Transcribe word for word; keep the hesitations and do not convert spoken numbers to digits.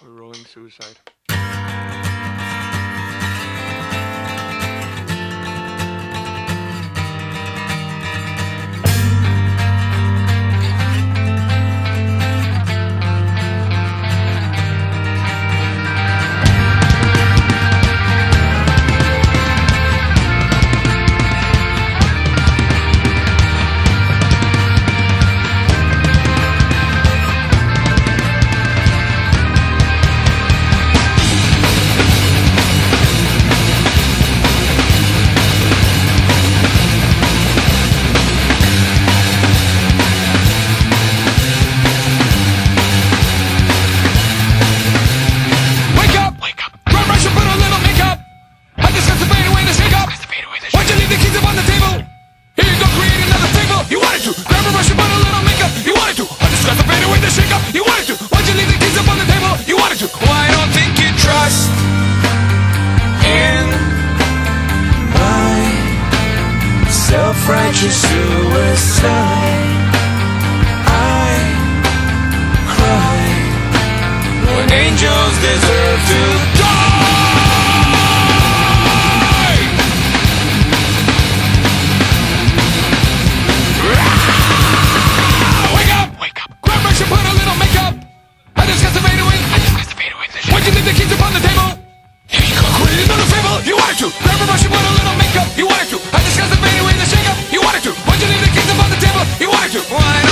We're rolling suicide. Self-righteous suicide. I cry when angels deserve to die. Wake up! Wake up! Grab brush and put a little makeup. I discuss the fade away. I discuss the fade away. Why'd you leave the keys upon the table? Here you go. Create another fable. You wanted to. Grab a brush and put a little makeup. You wanted to. I discuss the fade away. You wanted to. Why'd you leave the keys upon the table? You wanted to. Why?